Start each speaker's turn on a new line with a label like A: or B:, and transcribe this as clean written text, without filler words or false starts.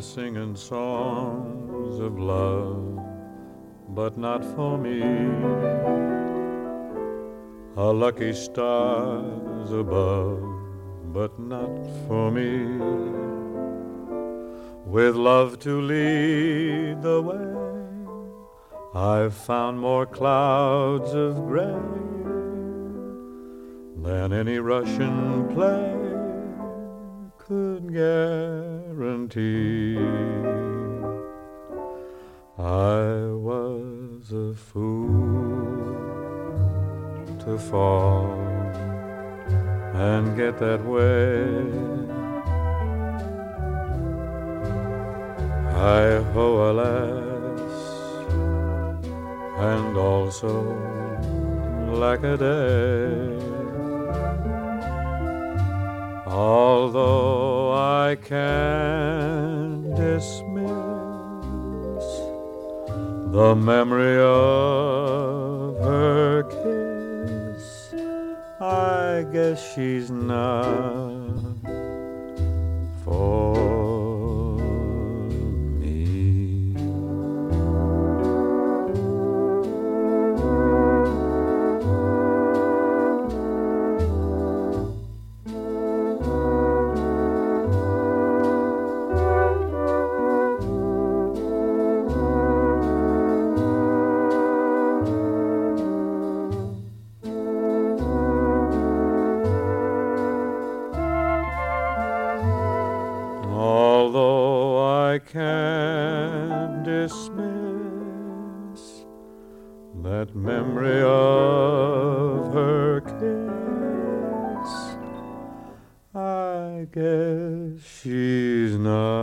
A: singing songs of love, but not for me. A lucky star's above, but not for me. With love to lead the way, I've found more clouds of gray than any Russian play could guarantee. I was a fool to fall and get that way. Hi-ho, alas, and also lackaday. Although I can't dismiss the memory of her kiss, I guess she's not for me. Although I can't dismiss that memory of her kiss, I guess she's not